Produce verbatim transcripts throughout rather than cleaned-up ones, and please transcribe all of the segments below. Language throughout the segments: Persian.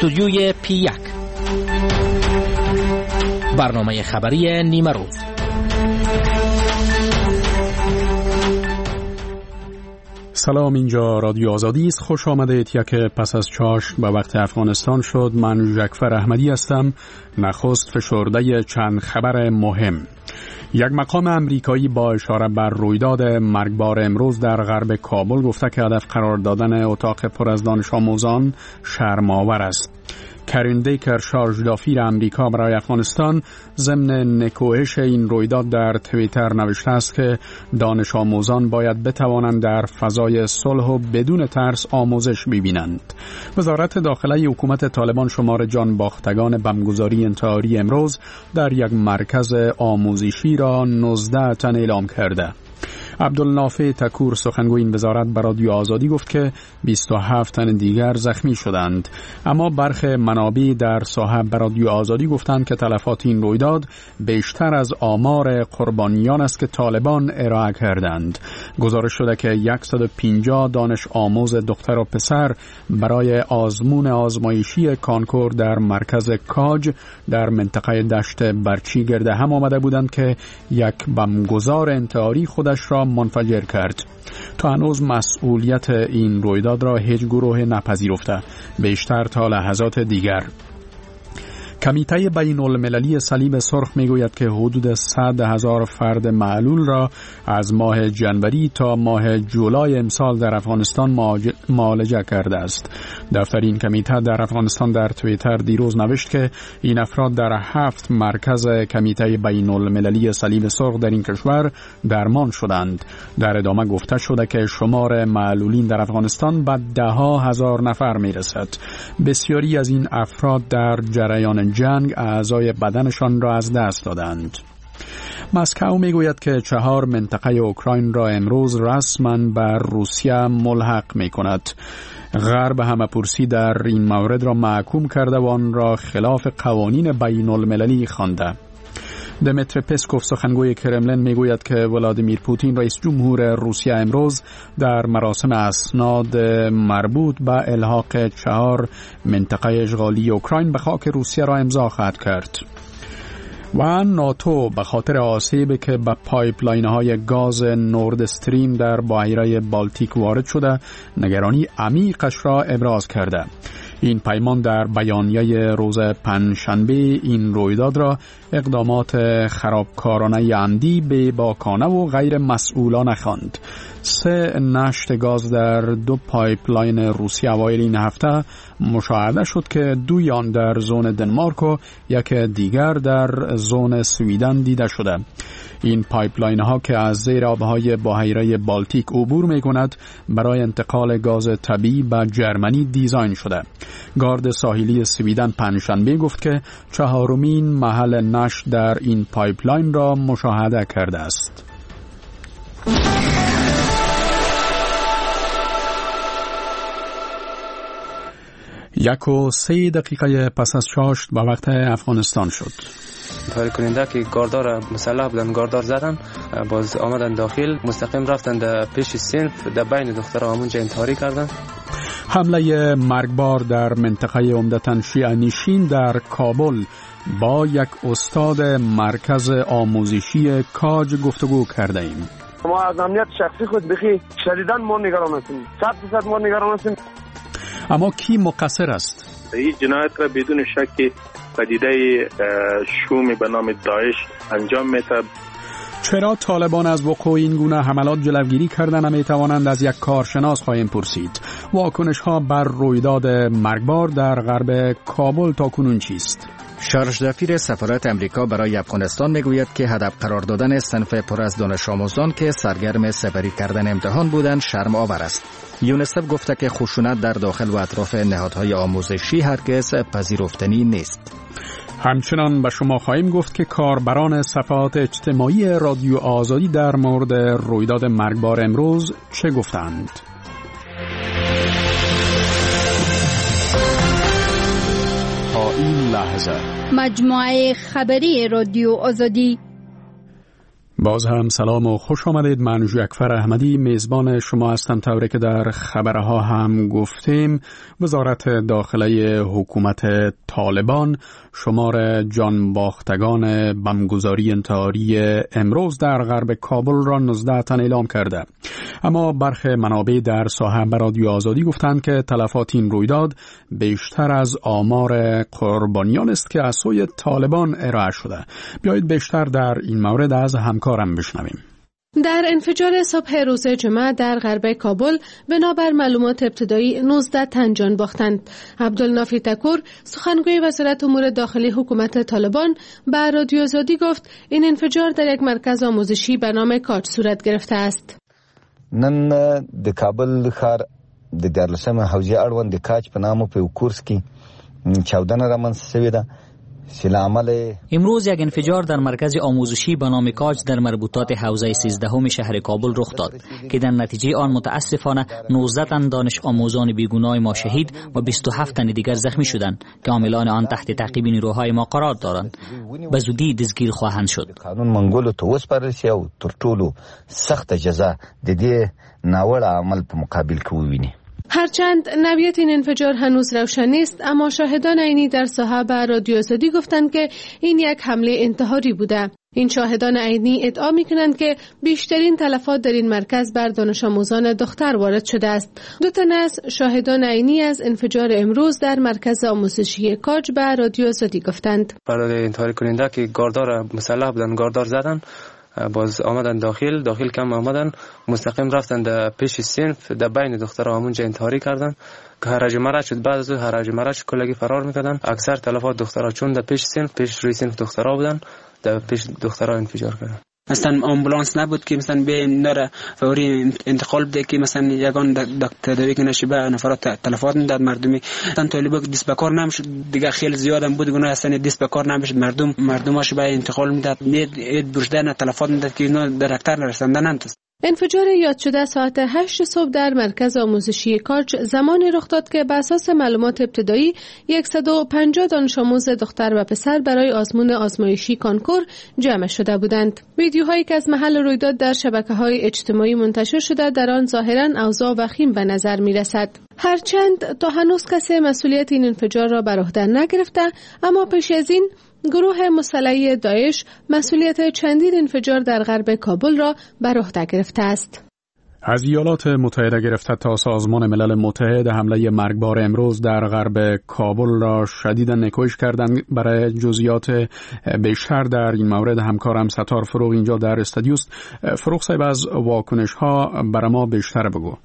استودیوی پی یک، برنامه خبری نیمه روز. سلام، اینجا رادیو آزادی است. خوش آمدید. یک پس از چاشت به وقت افغانستان شد. من جعفر احمدی هستم. نخست فشرده چند خبر مهم. یک مقام امریکایی با اشاره بر رویداد مرگبار امروز در غرب کابل گفته که هدف قرار دادن اتاق پر از دانش آموزان شرم‌آور است. کرین دیکر، شارژ دافیر امریکا برای افغانستان، ضمن نکوهش این رویداد در توییتر نوشته است که دانش آموزان باید بتوانند در فضای صلح و بدون ترس آموزش ببینند. وزارت داخله حکومت طالبان شمار جان باختگان بمبگذاری انتحاری امروز در یک مرکز آموزشی را نوزده تن اعلام کرده. عبدالنافع تکور، سخنگوی این وزارت، به رادیو آزادی گفت که بیست و هفت تن دیگر زخمی شدند، اما برخی منابع در ساحه به رادیو آزادی گفتند که تلفات این رویداد بیشتر از آمار قربانیان است که طالبان ارائه کردند. گزارش شده که صد و پنجاه دانش آموز دختر و پسر برای آزمون آزمایشی کانکور در مرکز کاج در منطقه دشت برچی گرد هم آمده بودند که یک بمبگذار انتحاری خودش را منفجر کرد. تا هنوز مسئولیت این رویداد را هیچ گروه نپذیرفته، بیشتر تا لحظات دیگر. کمیته بین المللی صلیب سرخ میگوید که حدود صد هزار فرد معلول را از ماه جنوری تا ماه جولای امسال در افغانستان معالجه کرده است. دفتر این کمیته در افغانستان در توییتر دیروز نوشت که این افراد در هفت مرکز کمیته بین المللی صلیب سرخ در این کشور درمان شدند. در ادامه گفته شده که شمار معلولین در افغانستان به ده ها هزار نفر میرسد. بسیاری از این افراد در جریان جنگ اعضای بدنشان را از دست دادند. مسکو میگوید که چهار منطقه اوکراین را امروز رسما بر روسیه ملحق می کند. غرب همه‌پرسی در این مورد را محکوم کرده و آن را خلاف قوانین بین المللی خوانده. دمیتر پسکوف، سخنگوی کرملین، میگوید که ولادیمیر پوتین رئیس جمهور روسیه امروز در مراسم اسناد مربوط به الحاق چهار منطقه اشغالی اوکراین به خاک روسیه را امضا خواهد کرد. و ناتو به خاطر آسیبی که به پایپلاین‌های گاز نورد استریم در بحیره بالتیک وارد شده نگرانی عمیقش را ابراز کرده. این پیمان در بیانیه روز پنجشنبه این رویداد را اقدامات خرابکارانه عمدی، بی‌باکانه و غیر مسئولانه خواند. سه نشت گاز در دو پایپلاین روسیه اوایل این هفته مشاهده شد که دوی آن در زون دنمارک و یک دیگر در زون سویدن دیده شده. این پایپلاین ها که از زیر آبهای بحیره بالتیک عبور می کند برای انتقال گاز طبیعی به جرمنی دیزاین شده. گارد ساحلی سویدن پنجشنبه گفت که چهارمین محل نشت در این پایپلاین را مشاهده کرده است. یک و سه دقیقه پس از چاشت به وقت افغانستان شد. انتحاری کننده که گاردار مسلح بودن، گاردار زدن، باز آمدن داخل، مستقیم رفتن در پیش صنف، در بین دختر آمونجا انتحاری کردن. حمله مرگبار در منطقه عمدتاً شیعه نشین در کابل. با یک استاد مرکز آموزشی کاج گفتگو کرده ایم. ما از امنیت شخصی خود بخی شدیداً ما نگران هستیم، صد درصد ما نگران هستیم. اما کی مقصر است؟ این جنایت را بدون شک پدیده شومی به نام داعش انجام میده. چرا طالبان از وقوع این گونه حملات جلوگیری کردن؟ نمی توانند از یک کارشناس خواهیم پرسید. واکنش ها بر رویداد مرگبار در غرب کابل تاکنون چیست؟ شارژ دافیر سفارت امریکا برای افغانستان میگوید که هدف قرار دادن صنف پر از دانش آموزان که سرگرم سپری کردن امتحان بودند شرم آور است. یونسف گفته که خشونت در داخل و اطراف نهادهای آموزشی هرگز پذیرفتنی نیست. همچنان به شما خواهیم گفت که کاربران صفحات اجتماعی رادیو آزادی در مورد رویداد مرگبار امروز چه گفتند. تا این لحظه مجموعه خبری رادیو آزادی. باز هم سلام و خوش آمدید. من ژکفر احمدی میزبان شما هستم. طوری که در خبرها هم گفتیم، وزارت داخله حکومت طالبان شمار جانباختگان بمبگذاری انتحاری امروز در غرب کابل را نوزده تن اعلام کرده. اما برخی منابع در ساحه به رادیو آزادی گفتند که تلفات این رویداد بیشتر از آمار قربانیان است که از سوی طالبان ارائه شده. بیایید بیشتر در این مورد از همکارم بشنویم. در انفجار صبح روز جمعه در غرب کابل بنابر معلومات ابتدایی نوزده تن جان باختند. عبدالنافی تکور سخنگوی وزارت امور داخلی حکومت طالبان به رادیو آزادی گفت این انفجار در یک مرکز آموزشی به نام کاج صورت گرفته است. نن د کابل ښار د دیارلسمه حوزې اړوند د کاج په نامه په کورس کې چاودنه رامنځته شوې ده. امروز یک انفجار در مرکز آموزشی به نام کاج در مربوطات حوزه سیزدهم شهر کابل رخ داد که در نتیجه آن متاسفانه نوزده تن دانش آموزان بیگناه ما شهید و بیست و هفت تن دیگر زخمی شدند که عاملان آن تحت تعقیب نیروهای ما قرار دارند. به زودی دستگیر خواهند شد. قانون منګولو ته وسپارل شي او تر ټولو سخت جزا د دې ناوړه عمل په مقابل کې وویني. هرچند نوعیت این انفجار هنوز روشن نیست، اما شاهدان عینی در ساحه به رادیو آزادی گفتند که این یک حمله انتحاری بوده. این شاهدان عینی ادعا می‌کنند که بیشترین تلفات در این مرکز بر دانش آموزان دختر وارد شده است. دو تن از شاهدان عینی از انفجار امروز در مرکز آموزشی کاج به رادیو آزادی گفتند. برای انتحاری کننده که گاردار مسلح بودن، گاردار زدن، باز آمدن داخل داخل کم آمدن، مستقیم رفتن در پیش صنف در بین دخترها همونجا انتحاری کردن که هرج مرج شد. بعد از اون هرج مرج کلگی فرار میکردن. اکثر تلفات دخترها چون در پیش صنف پیش روی صنف دخترها بودن، در پیش دخترها انفجار کردن. مثلا آمبولانس نبود که مثلا به نره فوری انتقال بده که مثلا یگان دکتر دوی که نشه به نفرات تلفات میداد مردمی. مثلا طالبا دست به کار نمیشد دیگه، خیلی زیادم بود گناه اصلا دست به کار نمیشد. مردم مردماش به انتقال میداد، نید برشدن تلفات میداد که اینا درکتر نرسوندن نمیتونست. انفجار یاد شده ساعت هشت صبح در مرکز آموزشی کاج زمانی رخ داد که بر اساس معلومات ابتدایی صد و پنجاه دانش آموز دختر و پسر برای آزمون آزمایشی کانکور جمع شده بودند. ویدیوهایی که از محل رویداد در شبکه‌های اجتماعی منتشر شده در آن ظاهراً اوضاع وخیم به نظر می‌رسد. هرچند تا هنوز کسی مسئولیت این انفجار را بر عهده نگرفته، اما پیش از این گروه مسلح داعش مسئولیت چندین انفجار در غرب کابل را بر عهده گرفته است. از ایالات متحده گرفته تا سازمان ملل متحد حمله مرگبار امروز در غرب کابل را شدیداً نکوهش کردند. برای جزئیات بیشتر در این مورد همکارم ستار فروغ اینجا در استودیوست. فروغ صاحب، از واکنش ها برای ما بیشتر بگو.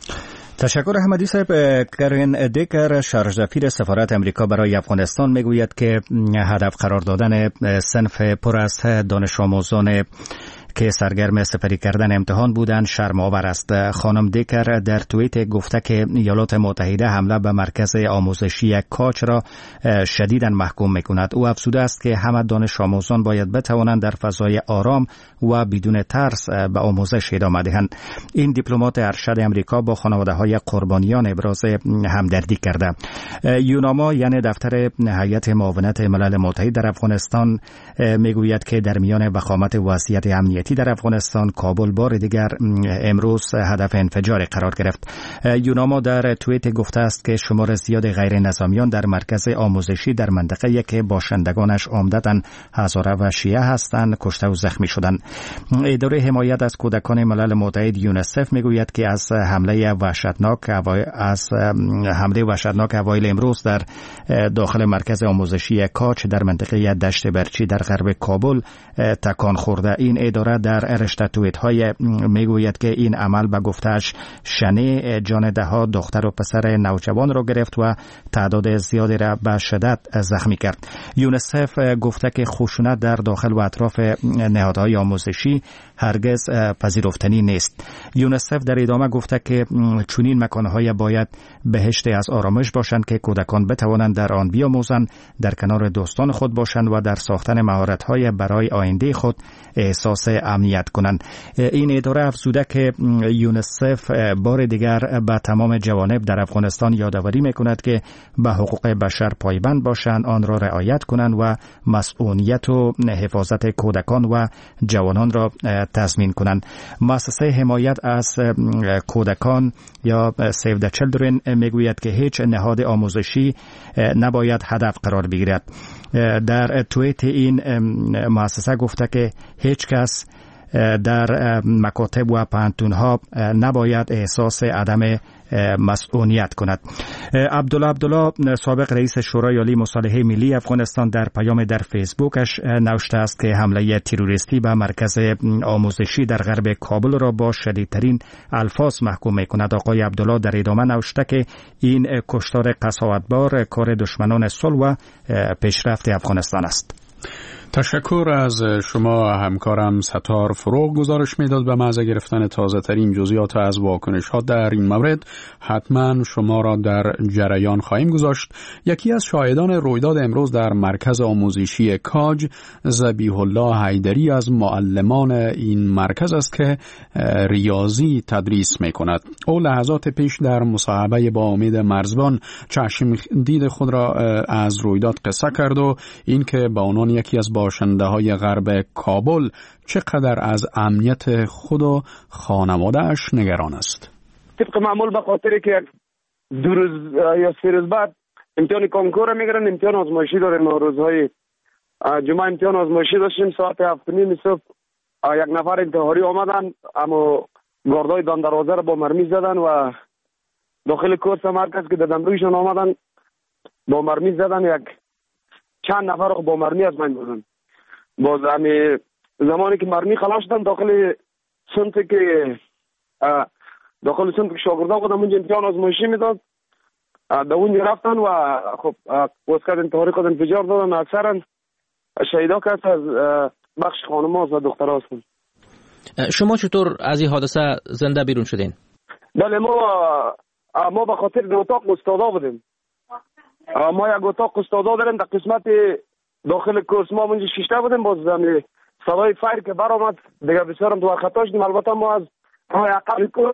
تشکر احمدی صاحب. کرین دیکر شارژدفیر سفارت امریکا برای افغانستان میگوید که هدف قرار دادن صنف پر از دانش آموزان که سرگرم سپری کردن امتحان بودند شرم‌آور است. خانم دیکر در توییت گفته که ایالات متحده حمله به مرکز آموزشی کاج را شدیداً محکوم می‌کند. او افزوده است که همه دانش آموزان باید بتوانند در فضای آرام و بدون ترس به آموزش ادامه دهند. این دیپلمات ارشد امریکا با خانواده‌های قربانیان ابراز همدردی کرده. یوناما یعنی دفتر هیئت معاونت ملل متحد در افغانستان میگوید که در میان وخامت وضعیت امنیتی در افغانستان کابل بار دیگر امروز هدف انفجار قرار گرفت. یوناما در توییت گفته است که شمار زیاد غیر نظامیان در مرکز آموزشی در منطقه که باشندگانش عمدتاً هزاره و شیعه هستند کشته و زخمی شدند. اداره حمایت از کودکان ملل متحد یونسف میگوید که از حمله وحشتناک از حمله وحشتناک اوایل امروز در داخل مرکز آموزشی کاج در منطقه دشت برچی در غرب کابل تکان خورده. این اداره در رشته توییت های میگوید که این عمل به گفتهش شنی جان ده ها دختر و پسر نوجوان را گرفت و تعداد زیادی را به شدت زخمی کرد. یونسف گفته که خشونت در داخل و اطراف نهادهای آموزشی هرگز پذیرفتنی نیست. یونسف در ادامه گفته که چنین مکانهای باید بهشتی از آرامش باشند که کودکان بتوانند در آن بیاموزند، در کنار دوستان خود باشند و در ساختن مهارت‌های برای آینده خود احساس امنیت کنند. این اداره افزوده که یونیسف بار دیگر به تمام جوانب در افغانستان یادآوری میکند که به حقوق بشر پایبند باشند، آن را رعایت کنند و مسئولیت و حفاظت کودکان و جوانان را تضمین کنند. مؤسسه حمایت از کودکان یا سیو د چیلدرن میگوید که هیچ نهاد آموزشی نباید هدف قرار بگیرد. در توییت این مؤسسه گفته که هیچ کس در مکاتب و پانتونها نباید احساس عدم مسئولیت کند. عبدالله عبدالله سابق رئیس شورای عالی مصالحه ملی افغانستان در پیام در فیسبوکش نوشته است که حمله تروریستی به مرکز آموزشی در غرب کابل را با شدیدترین الفاظ محکوم می کند. آقای عبدالله در ادامه نوشته که این کشتار قساوتبار کار دشمنان صلح و پیشرفت افغانستان است. تشکر از شما همکارم ستار فروغ. گزارش میداد به محض گرفتن تازه ترین جزئیات از واکنش ها در این مورد حتما شما را در جریان خواهیم گذاشت. یکی از شاهدان رویداد امروز در مرکز آموزشی کاج، ذبیح الله حیدری از معلمان این مرکز است که ریاضی تدریس می کند. او لحظات پیش در مصاحبه با امید مرزبان چشم دید خود را از رویداد قصه کرد و این که به عنوان یکی از باشنده های غرب کابل چقدر از امنیت خود و خانواده‌اش نگران است. طبق معمول به خاطر که دو روز یا سه روز بعد امتحان کنکور میگیرن، امتحان آزمایشی داریم. ما روزهای جمعه امتحان آزمایشی داشتیم، ساعت هفت نیم صبح یک نفر انتحاری آمدن، اما گاردای دان دروازه را با مرمی زدن و داخل کورس مرکز که دادم رویشان آمدن با مرمی زدن، یک چند نفر با مرمی از من بودن. باز همی زمانی که مرمی خلاص شدن داخل سنت که داخل سنت که شاگردان خودم اونجا امتحان آزمایشی میداد در اونجا رفتن و خب واسکت انتحاری خود انفجار دادن. اکثرا شهیدا کس از بخش خانم هاست و دختر هستن. شما چطور از این حادثه زنده بیرون شدین؟ بله ما ما به خاطر دو اتاق استادا بودیم. ما یک اتاق استادا داریم در قسمت داخل کورس. ما اونجا شیشته بودیم. باز صدای فایر که برآمد دیگه بسیارم تو خطا شدیم. البته ما از راه اقل کورس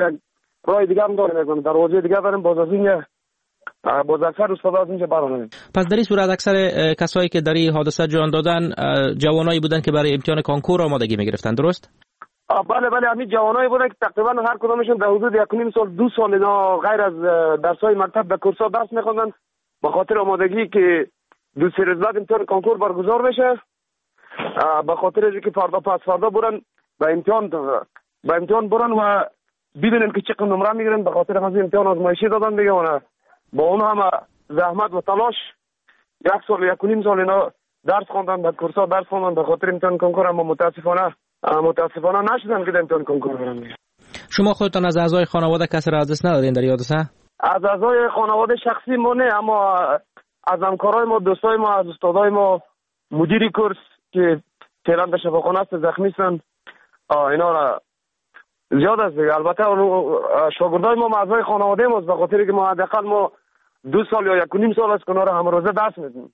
راه دیگه هم داریم، دروازه دیگه داریم. باز از اینجا باز اکثر استادا از اینجا برآمدیم. پس در این صورت اکثر کسایی که در این حادثه جان دادن جوانایی بودن که برای امتحان کنکور آمادگی میگرفتن، درست؟ بله بله همین جوانایی بودن که تقریبا هر کدامشون در حدود یک و نیم سال دو سال اینا غیر از درس‌های مکتب به کورس‌ها درس می‌خوندن به خاطر آمادگی که دو سه روز بعد امتحان کنکور برگزار بشه، به خاطر اینکه فردا پس فردا برن به امتحان به امتحان برن و ببینن که چقدر نمره میگیرن. به خاطر همین امتحان آزمایشی دادن دیگه. اون با اون هم زحمت و تلاش یک سال یک و نیم سال اینا درس خوندن، به کورس‌ها درس خوندن. به خاطر امتحان کنکور اما متاسفانه متاسفانه نشدن که امتحان کنکور برن. شما خودتان از اعضای خانواده کسی را از دست ندادین در این حادثه؟ از اعضای خانواده شخصی ما نه، اما از همکارای ما، دوستای ما، از استادای ما، مدیر کورس که فعلا در شفاخانه است زخمی هستند، اینا را زیاد است دیگه. البته شاگردای ما اعضای خانواده ما است، به خاطر که ما حداقل ما دو سال یا یک و نیم سال از کنار هم روزه درس میدیم.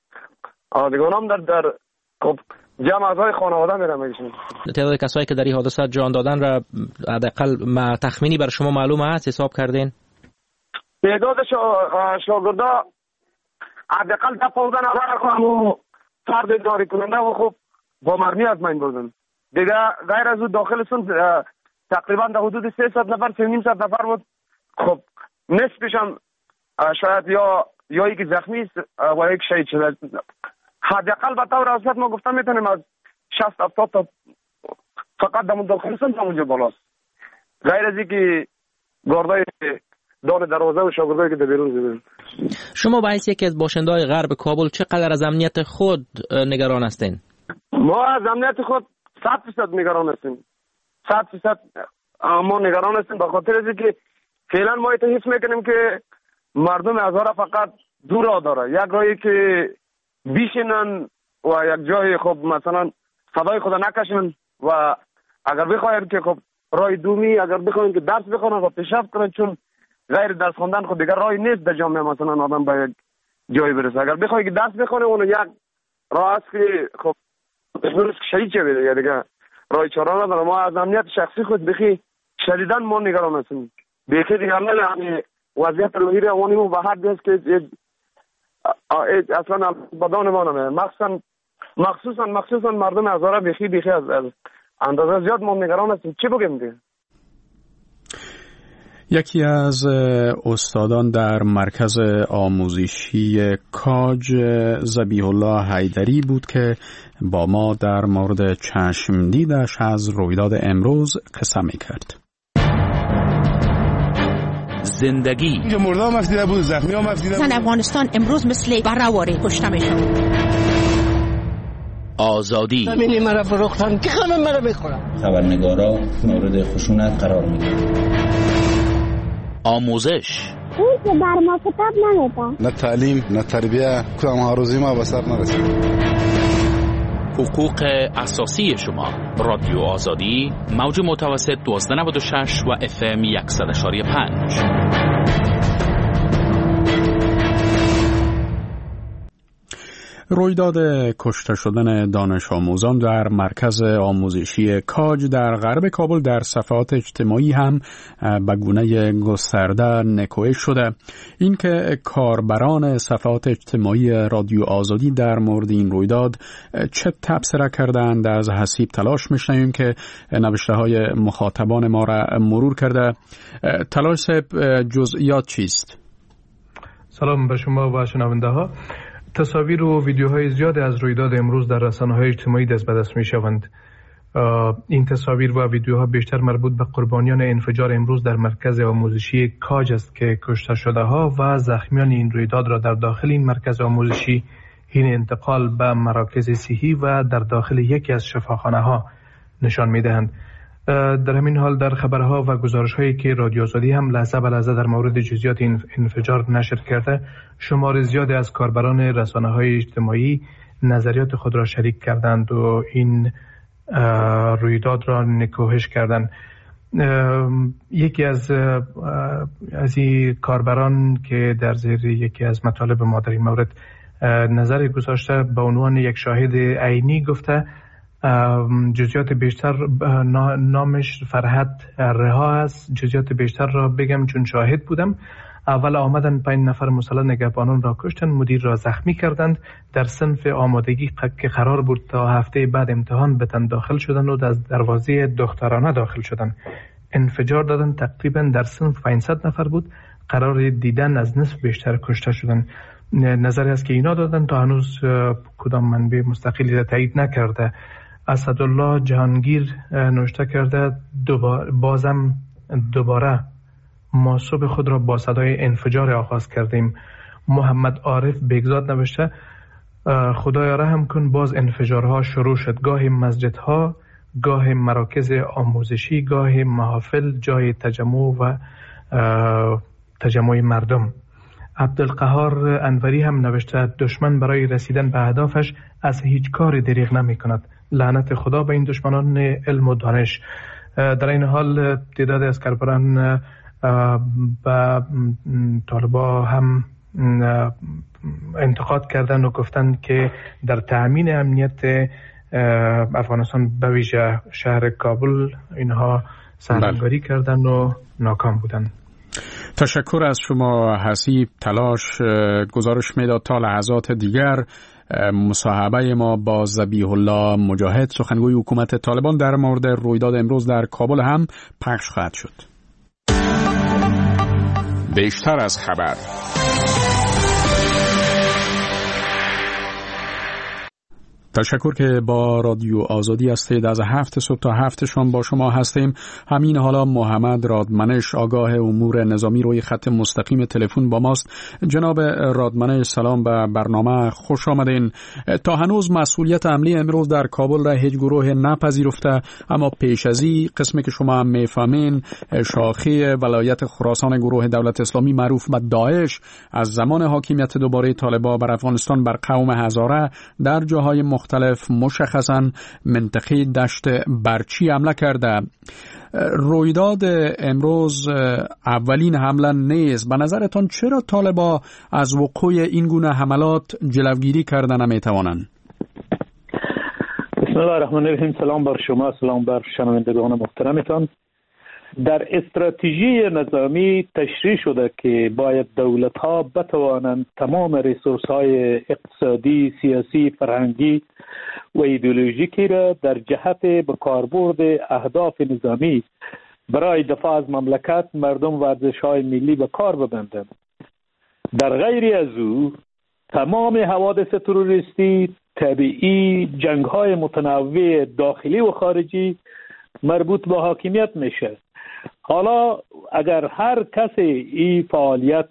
دیگه اونم در در خب جمع اعضای خانواده میرم میشن. تعداد کسایی که در این حادثه جان دادن را حداقل تخمینی بر شما معلومه است؟ حساب کردین؟ تعداد شاگردا حداقل ده پانزده نفر خانم فرد اداره کننده و خب با مرمی از من بودن. دیگه غیر از اون داخل سن تقریبا در حدود سیصد نفر سه نیم صد نفر بود. خب نصفش هم شاید یا یا یکی زخمی است و یک شهید شده. حداقل به طور اوسط ما گفتم میتونیم از شصت هفتاد تا فقط در داخل سن اونجا بالاست. غیر از اینکه گاردای دان دروازه و شاگردایی که در بیرون زدن. شما به حیث یکی از باشنده‌های غرب کابل چقدر از امنیت خود نگران هستین؟ ما از امنیت خود صد درصد نگران هستیم. صد درصد ما نگران هستیم به خاطر اینکه فعلا ما ایت حس میکنیم که مردم هزار فقط دو راه داره. یک راهی که بیشینن و یک جای خب مثلا صدای خود نکشن و اگر بخواین که خب راه دومی اگر بخواین که درس بخونن و پیشرفت کنن، چون غیر درس خواندن خود دیگر راهی نیست در جامعه مثلا آدم به یک جایی برسه. اگر بخوای که درس بخونه اون یک راه است که خب درست شهید چه دیگه دیگه رای چاره نداره. ما از امنیت شخصی خود بخی شدیداً ما نگران هستیم. بخی دیگر نه یعنی وضعیت روحی روانی ما به حد است که اصلا بدان ما نمیه. مخصوصا مخصوصا مخصوصا مردم هزاره بخی بخی از اندازه زیاد ما نگران هستیم. چی بگیم دیگه؟ یکی از استادان در مرکز آموزشی کاج ذبیح الله حیدری بود که با ما در مورد چشم دیدش از رویداد امروز قصه می‌کرد. زندگی اینجا مرده هم افدیده بود، زخمی هم افدیده بود. زن افغانستان امروز مثل برهواره کشته میشون. آزادی زمینی مرا فروختن که خانم مرا بخورم. خبرنگارا مورد خشونت قرار میگیرن. آموزش اون که بر ما کتاب نمیده. نه تعلیم نه تربیه کدام هاروزی ما به سر نرسید. حقوق اساسی شما. رادیو آزادی موج متوسط دوازده نود و شش و اف ام صد و پنج. رویداد کشته شدن دانش آموزان در مرکز آموزشی کاج در غرب کابل در صفحات اجتماعی هم به گونه گسترده نکوهش شده. اینکه کاربران صفحات اجتماعی رادیو آزادی در مورد این رویداد چه تبصره کردند از حسیب تلاش میشنویم که نوشته های مخاطبان ما را مرور کرده. تلاش صاحب، جزئیات چیست؟ سلام به شما و شنونده ها. تصاویر و ویدیوهای زیادی از رویداد امروز در رسانه‌های اجتماعی دست به دست می‌شوند. این تصاویر و ویدیوها بیشتر مربوط به قربانیان انفجار امروز در مرکز آموزشی کاج است که کشته شده‌ها و زخمیان این رویداد را در داخل این مرکز آموزشی حین انتقال به مراکز صحی و در داخل یکی از شفاخانه‌ها نشان می‌دهند. در همین حال در خبرها و گزارش‌هایی که رادیو آزادی هم لحظه به لحظه در مورد جزئیات این انفجار نشر کرده، شمار زیادی از کاربران رسانه‌های اجتماعی نظریات خود را شریک کردند و این رویداد را نکوهش کردند. یکی از از این کاربران که در زیر یکی از مطالب ما در این مورد نظر گذاشته به عنوان یک شاهد عینی گفته جزئیات بیشتر، نامش فرحت رها است، جزئیات بیشتر را بگم چون شاهد بودم. اول آمدن پنج نفر مسلح نگهبانان را کشتند، مدیر را زخمی کردند. در صنف آمادگی که قرار بود تا هفته بعد امتحان بتن داخل شدند و از دروازه دخترانه داخل شدند. انفجار دادن، تقریبا در صنف پانصد نفر بود، قرار دیدن از نصف بیشتر کشته شدند. نظری است که اینا دادن تا هنوز کدام منبع مستقلی را تایید نکرده. اسدالله جهانگیر نوشته کرده دوباره بازم دوباره ما صبح خود را با صدای انفجار آغاز کردیم. محمد عارف بگزاد نوشته خدایا رحم کن، باز انفجارها شروع شد، گاهی مسجدها، گاهی مراکز آموزشی، گاهی محافل، جای تجمع و تجمع مردم. عبدالقهار انوری هم نوشته دشمن برای رسیدن به اهدافش از هیچ کاری دریغ نمی کند. لعنت خدا به این دشمنان علم و دانش. در این حال تعداد از کاربران با طالبا هم انتقاد کردند و گفتند که در تأمین امنیت افغانستان به ویژه شهر کابل اینها سرمایه‌گذاری کردند و ناکام بودند. تشکر از شما حسیب تلاش. گزارش میداد تا لحظات دیگر مصاحبه ما با ذبیح الله مجاهد سخنگوی حکومت طالبان در مورد رویداد امروز در کابل هم پخش خواهد شد. بیشتر از خبر. تشکر که با رادیو آزادی هستید. از هفت صبح تا هفت شام با شما هستیم. همین حالا محمد رادمنش آگاه امور نظامی روی خط مستقیم تلفن با ماست. جناب رادمنش سلام به برنامه، خوش آمدین. تا هنوز مسئولیت عملی امروز در کابل را هیچ گروه نپذیرفته، اما پیش از این قسمی که شما هم میفهمین شاخه ولایت خراسان گروه دولت اسلامی معروف به داعش از زمان حاکمیت دوباره طالبان بر افغانستان بر قوم هزاره در جاهای مختلف مشخصاً منطقه دشت برچی حمله کرده. رویداد امروز اولین حمله نیست. به نظرتان چرا طالبان از وقوع این گونه حملات جلوگیری کردن نمیتوانند؟ بسم الله الرحمن الرحیم. سلام بر شما، سلام بر شنوندگان محترمتان. در استراتژی نظامی تشریح شده که باید دولت‌ها بتوانند تمام ریسورس‌های اقتصادی، سیاسی، فرهنگی و ایدئولوژیکی را در جهت به کاربرد اهداف نظامی برای دفاع از مملکت، مردم و ارزش‌های ملی به کار ببندند. در غیر از او تمام حوادث تروریستی، طبیعی، جنگ‌های متنوع داخلی و خارجی مربوط به حاکمیت میشه. حالا اگر هر کسی این فعالیت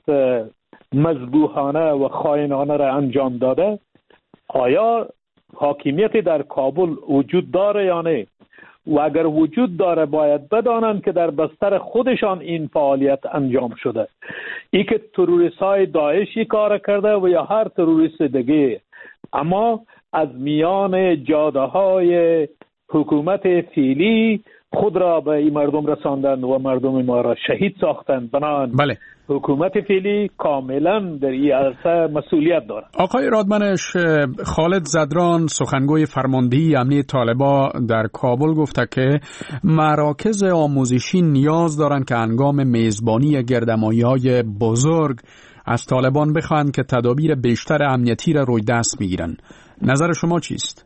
مذبوحانه و خائنانه را انجام داده، آیا حاکمیت در کابل وجود داره یا نه؟ و اگر وجود داره باید بدانند که در بستر خودشان این فعالیت انجام شده. ای که تروریست های داعشی کار کرده و یا هر تروریست دیگه، اما از میان جاده های حکومت فعلی خود را به این مردم رساندند و مردم ما را شهید ساختند. بنابراین بله. حکومت فعلی کاملا در این عرصه مسئولیت دارد. آقای رادمنش، خالد زدران سخنگوی فرماندهی امنیت طالبان در کابل گفته که مراکز آموزشی نیاز دارند که هنگام میزبانی گردمایی‌های بزرگ از طالبان بخواهند که تدابیر بیشتر امنیتی را روی دست میگیرند. نظر شما چیست؟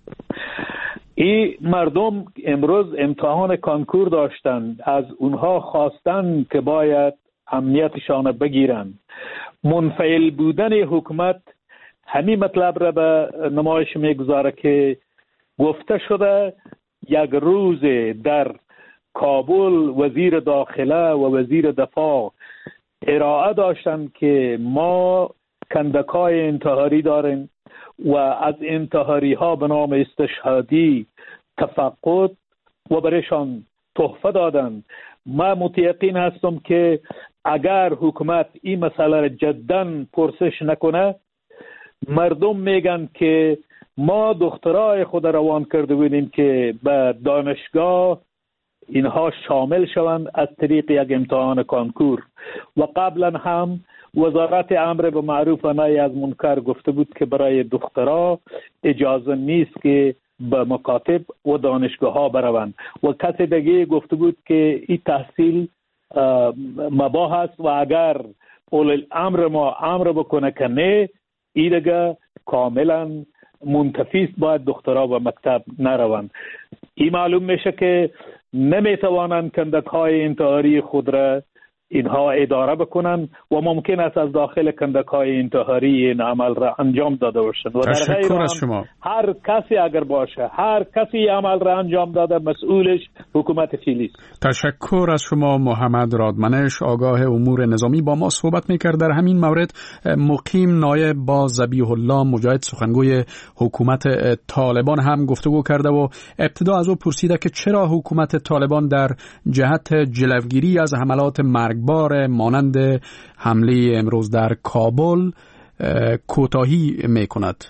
این مردم امروز امتحان کانکور داشتند، از اونها خواستن که باید امنیتشان بگیرند. منفعل بودن حکومت همین مطلب را به نمایش میگذاره که گفته شده یک روز در کابل وزیر داخله و وزیر دفاع ارائه داشتند که ما کندکای انتحاری داریم و از انتحاری ها به نام استشهادی تفقد و برایشان تحفه دادند. ما متیقن هستم که اگر حکومت این مسئله را جداً پرسش نکنه، مردم میگن که ما دخترای خود روان کرده بودیم که به دانشگاه اینها شامل شوند از طریق یک امتحان کانکور. و قبلا هم وزارت امر به معروف و نهی از منکر گفته بود که برای دخترها اجازه نیست که به مکاتب و دانشگاه ها بروند و کسی دیگه گفته بود که این تحصیل مباح است و اگر اول امر ما امر بکنه که نه، این دیگه کاملا منتفی است، باید دخترها به مکتب نروند. این معلوم میشه که نمیتوانند کندک های انتحاری خود را اینها اداره بکنن و ممکن است از داخل کندک های انتحاری این عمل را انجام داده باشند. و در غیر آن شما. هر کسی اگر باشه، هر کسی عمل را انجام داده، مسئولش حکومت فعلی است. تشکر از شما. محمد رادمنش، آگاه امور نظامی، با ما صحبت میکرد. در همین مورد مقیم نایب با ذبیح الله مجاهد سخنگوی حکومت طالبان هم گفتگو کرده و ابتدا از او پرسیده که چرا حکومت طالبان در جهت جلوگیری از حملات مرگبار مانند حمله امروز در کابل کوتاهی میکند.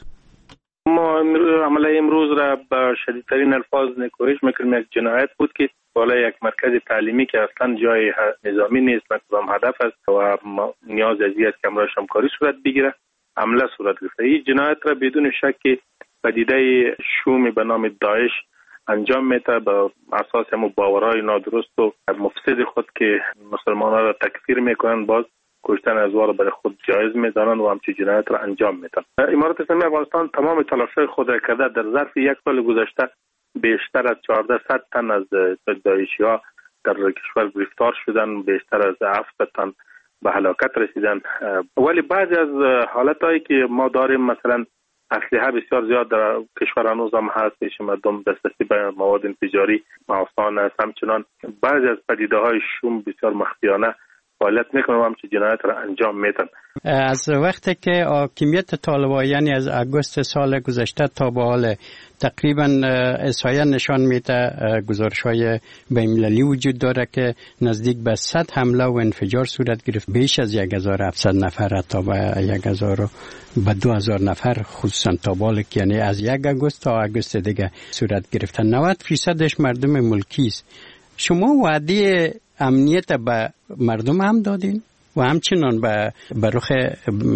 ما حمله امروز را با شدیدترین الفاظ نکوهش میکنیم. یک جنایت بود که بالای یک مرکز تعلیمی که اصلا جای نظامی نیست، مطلب هدف است و نیاز ازیت که امروز همکاری صورت بگیره، حمله صورت گرفته. این جنایت را بدون شک پدیده شومی به نام داعش انجام میده به اساس هم باورهای نادرست و مفسد خود که مسلمانان را تکفیر میکنن، باز کشتن ازوار را برای خود جایز میدانند و همچین جنایت را انجام میدن. امارات اسلامی افغانستان تمام تلاش‌های خود را کرده. در ظرف یک سال گذشته بیشتر از چهارده صد تن از داعشی ها در کشور گرفتار شدن، بیشتر از هفت تن به هلاکت رسیدن. ولی بعضی از حالتایی که ما داریم، مثلا اسلحه بسیار زیاد در کشور هنوز هم هست، پیش مردم دسترسی به مواد انفجاری آسان است. همچنان بعضی از پدیده‌های شوم بسیار مخفیانه فعالیت میکنن و همچین جنایت را انجام میدن. از وقتی که حاکمیت طالبان، یعنی از اگوست سال گذشته تا به حال، تقریبا احصایه نشان میده، گزارش‌های بین‌المللی وجود داره که نزدیک به صد حمله و انفجار صورت گرفت. بیش از هزار و هفتصد نفر تا به هزار به دو هزار نفر، خصوصا تا بالک، یعنی از یک اگوست تا اگوست دیگه صورت گرفتن. نود درصدش مردم ملکی است. شما وعده امنیت به مردم هم دادین و همچنان به رخ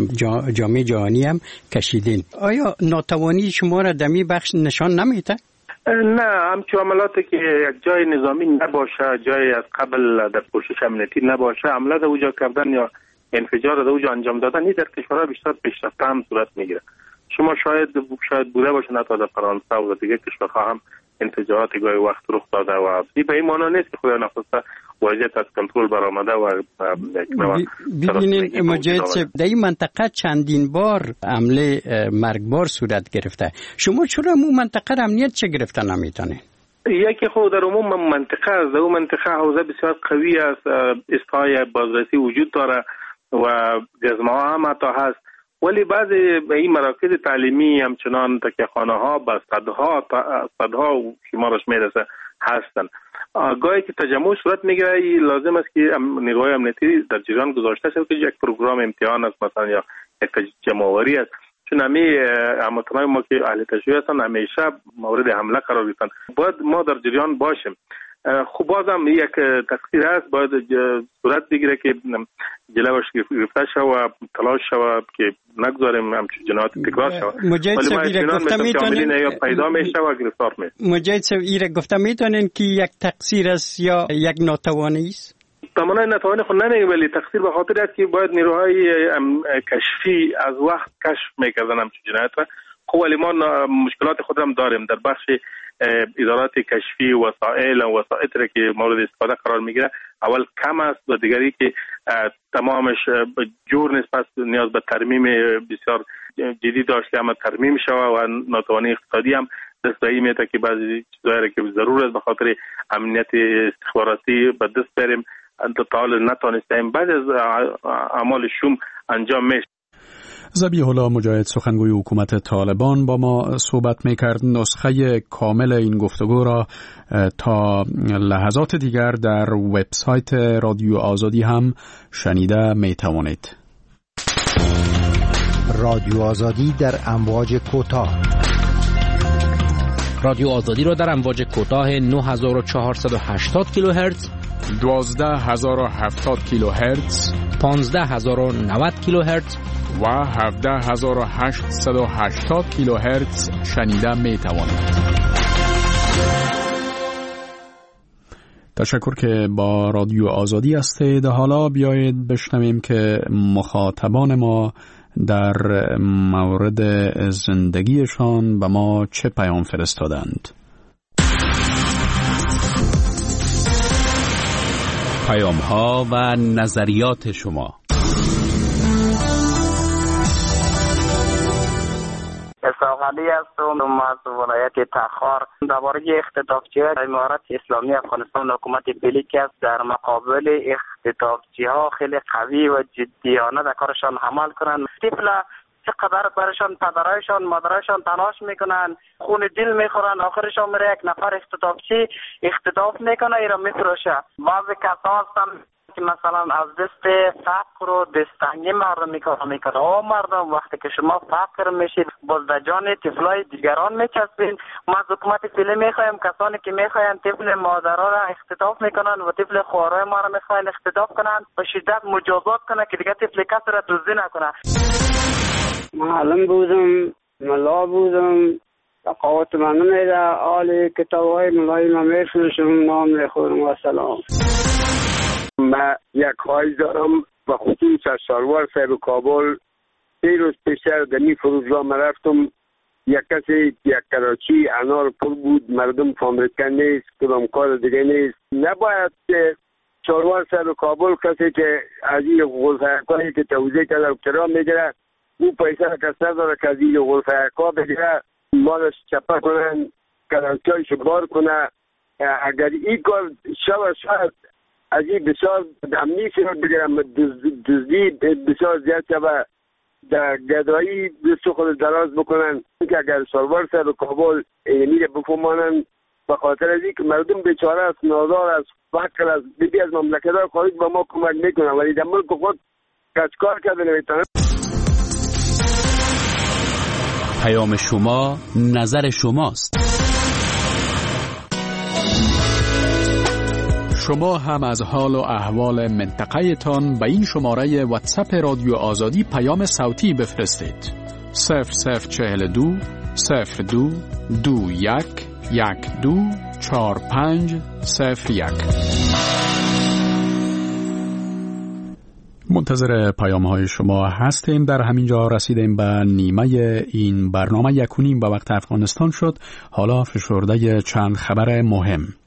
جامعه جهانی هم کشیدین. آیا ناتوانی شما را دمی بخش نشان نمیده؟ نه، همچون عملاتی که یک جای نظامی نباشه، جای از قبل در پوشش امنیتی نباشه، عملات اوجا کردن یا انفجار در اوجا انجام دادن این در کشورها بیشتر پیشرفته هم صورت میگیره. شما شاید شاید بوده باشه نه تا در فرانسه و دیگه کشورها هم انفجارات گاهی وقت رخ داده و به این معنا نیست که خدا نخواسته وضعیت از کنترل برآمده و ببینید مجید صاحب در این منطقه چندین بار حمله مرگبار صورت گرفته. شما چرا مو منطقه امنیت چه گرفته نمیتونه؟ یکی خود در عموم منطقه از اون منطقه حوزه بسیار قوی است، استهای بازرسی وجود داره و جزمه ها هم حتی هست، ولی بعضی این مراکز تعلیمی همچنان تکیه‌خانه ها با صدها صدها شمارش میرسه هستن. گاهی که تجمع صورت میگیره لازم است که نیروهای امنیتی در جریان گذاشته شود که یک پروگرام امتحان است مثلا یا یک جمع‌آوری است، چون همی هموطنان ما که اهل تشیع هستن همیشه مورد حمله قرار گرفتن. باید ما در جریان باشیم. خب بازم یک تقصیر هست، باید صورت بگیره که جلوش گرفته شود، تلاش شود که نگذاریم همچون جنایات تکرار شود. مجید صاحب ایره گفته میتونین یا پیدا میشه و گرفتار میشه. مجید صاحب ایره گفته میتونین که یک تقصیر است یا یک ناتوانی است؟ تمام ناتوانی خود نمیگه، ولی تقصیر به خاطر است که باید نیروهای کشفی از وقت کشف میکردن همچون جنایات را. خب ولی ما مشکلات خود هم داریم در بخش ادارات کشفی، وسایل و وسایط را که مورد استفاده قرار میگیره اول کم است و دیگری که تمامش جور نیست، پس نیاز به ترمیم بسیار جدی داشته اما ترمیم شود و ناتوانی اقتصادی هم دست به این میده که بعضی چیزایی که ضرور است به خاطر امنیت استخباراتی به دست بریم تا حال نتونستیم بعد از اعمال شوم انجام میشه. ذبیح الله مجاهد سخنگوی حکومت طالبان با ما صحبت میکرد. نسخه کامل این گفتگو را تا لحظات دیگر در وبسایت رادیو آزادی هم شنیده میتوانید. رادیو آزادی در امواج کوتاه. رادیو آزادی را در امواج کوتاه نه هزار و چهارصد و هشتاد کیلوهرتز، دوازده هزار و هفتاد کیلوهرتز، پانزده هزار و نود کیلوهرتز و هفده هزار و هشتصد و هشتاد کیلوهرتز شنیده می توانید. تشکر که با رادیو آزادی هستید. حالا بیایید بشنویم که مخاطبان ما در مورد زندگیشان به ما چه پیام فرستادند. پیام ها و نظریات شما. اسحاق علی هستم از ولایت تخار. درباره اختطافچی‌های امارت اسلامی افغانستان حکومت بلیک است در مقابل اختطافچی‌ها خیلی قوی و جدیانه در کارشان عمل کنند. طفل چقدر برشان پدرایشان مادرایشان تلاش میکنن، خون دل میخورن، آخرشان میره یک نفر اختطافچی اختطاف میکنه ایران میفروشه. بعضی کسا هستن که مثلا از دست فقر و دستنگی مردم میکنه میکنه او مردم وقتی که شما فقر میشید باز در جان طفلای دیگران میچسبین. ما از حکومت فعلی میخوایم کسانی که میخواین طفل مادرها را اختطاف میکنن و طفل خوارای ما را میخواین اختطاف کنن به شدت مجازات کنه که دیگه طفل کسی را دزدی نکنه. معلم بودم، ملا بودم، تقاوت من نمیده، آل کتاب های ملای ما میفروشم، نام میخورم و سلام. من یک خواهش دارم و خصوص از سالوار صاحب کابل. سه روز پیشتر در این فرودگاه من رفتم، یک کسی یک کراچی انار پر بود، مردم فامیلکن نیست، کدام کار دیگه نیست. نباید که سالوار صاحب کابل کسی که از این غلطه‌کاری که توضیح کرده کرام میگیره او پیسه را کس نداره که از این غلطه‌کار بگیره مالش چپه کنن کراچیایش بار کنه. اگر این کار شود شاید از این بسیار امنی شد بگیرم دزدی بسیار زیاد شود در گدایی دست خود دراز بکنن که اگر سالوار صاحب کابل میره بفهمانن به خاطر از این که مردم بیچاره است، نادار است، فقر است، بیدی از مملکت ها خارج به ما کمک میکنن ولی در ملک خود کچکار کرده نمیتونن. پیام شما نظر شماست. شما هم از حال و احوال منطقه تان به این شماره واتساپ رادیو آزادی پیام صوتی بفرستید. صفر صفر چهل دو صفر دو دو یک یک دو چهار پنج صفر یک. منتظر پیام های شما هستیم. در همین جا رسیدیم به نیمه این برنامه. یک و نیم به وقت افغانستان شد. حالا فشرده چند خبر مهم.